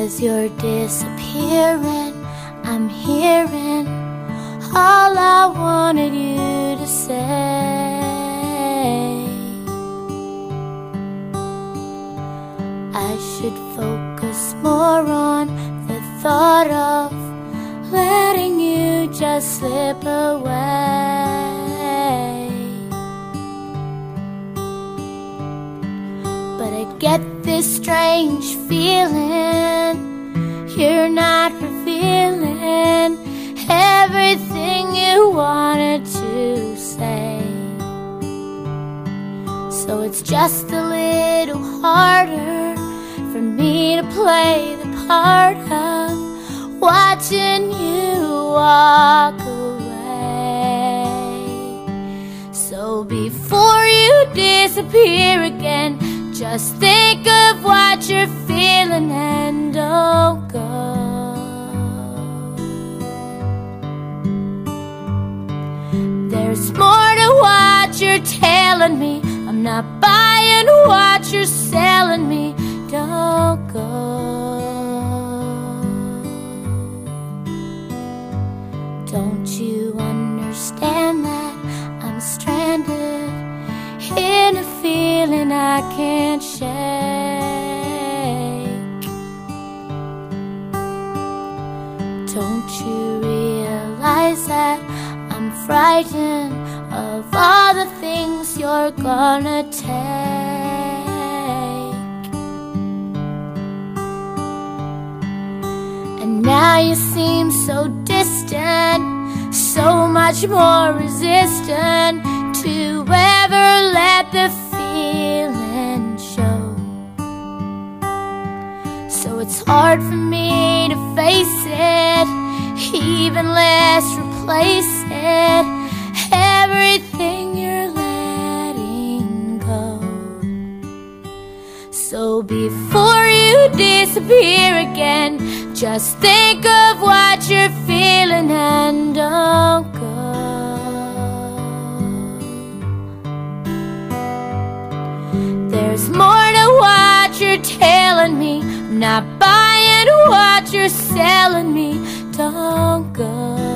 As you're disappearing, I'm hearing all I wanted you to say. I should focus more on the thought of letting you just slip away. But I get this strange feeling you're not revealing everything you wanted to say. So it's just a little harder for me to play the part of watching you walk away. So before you disappear again, just think of what you're feeling and don't go. There's more to what you're telling me. I'm not buying what you're selling me. Don't go. Don't you understand that I'm stranded in a feeling I can't shake? Don't you realize that I'm frightened of all the things you're gonna take? And now you seem so distant, so much more resistant to ever let the feeling show. So it's hard for me to face it, even less replace it. Everything you're letting go. So before you disappear again, just think of what you're feeling and don't go. There's more to what you're telling me. I'm not buying what you're selling me. Don't go.